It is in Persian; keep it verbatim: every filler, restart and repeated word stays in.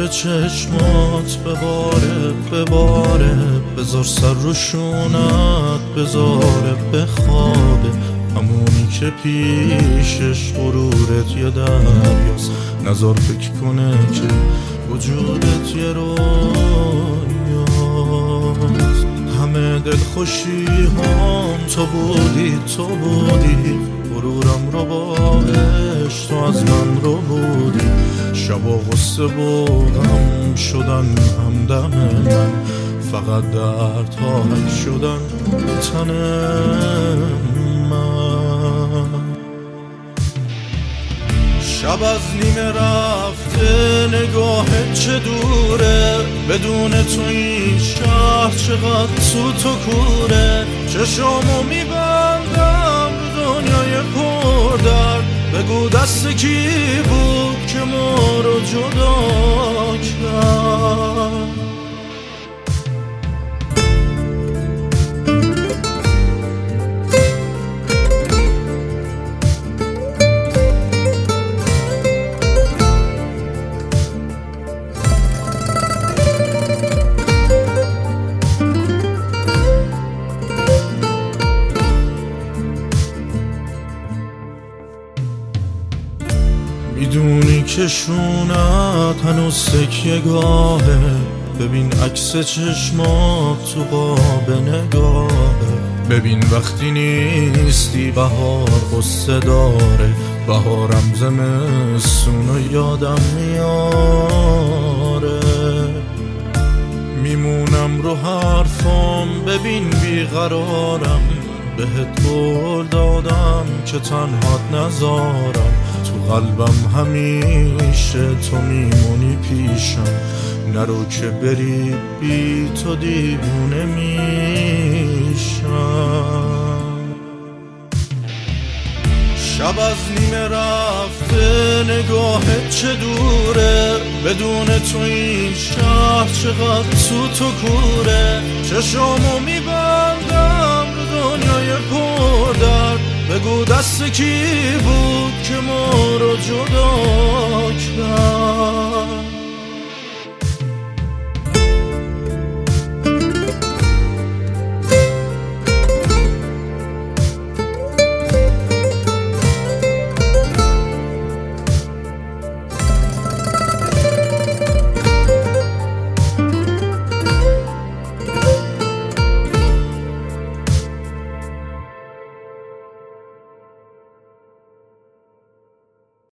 نور چشمات بباره بباره، بذار سر رو شونت بذاره بخوابه، همونی که پیشش غرورت یه دریاست، نذار فکر کنه که وجودت یه رویاست. همه دلخوشی هم تو بودی تو بودی، غرورم رو باش تو از من رو بودی، شب و غصه با غم شدن همدم من، فقط دردها حل شدن تن من. شب از نیمه رفته نگاهت چه دوره، بدون تو این شهر چقدر تو تو کوره، چشامو میبندم رو دنیای پر درد، بگو دست کی بود که ما رو جدا کرد. میدونی که شونت هنوز سکیه گاهه، ببین عکس چشمات تو قاب نگاهه، ببین وقتی نیستی بهار غصه داره، بهارم زمستونو یادم میاره، میمونم رو حرفام ببین بیقرارم، بهت قول دادم که تنهات نذارم، تو قلبم همیشه تو میمونی پیشم، نرو که بری بی تو دیوونه میشم. شب از نیمه رفته نگاهت چه دوره، بدون تو این شهر چقدر تو تو کوره، چشامو میبندم رو دنیای پر درد، بگو دست کی بود که ما رو جدا کرد.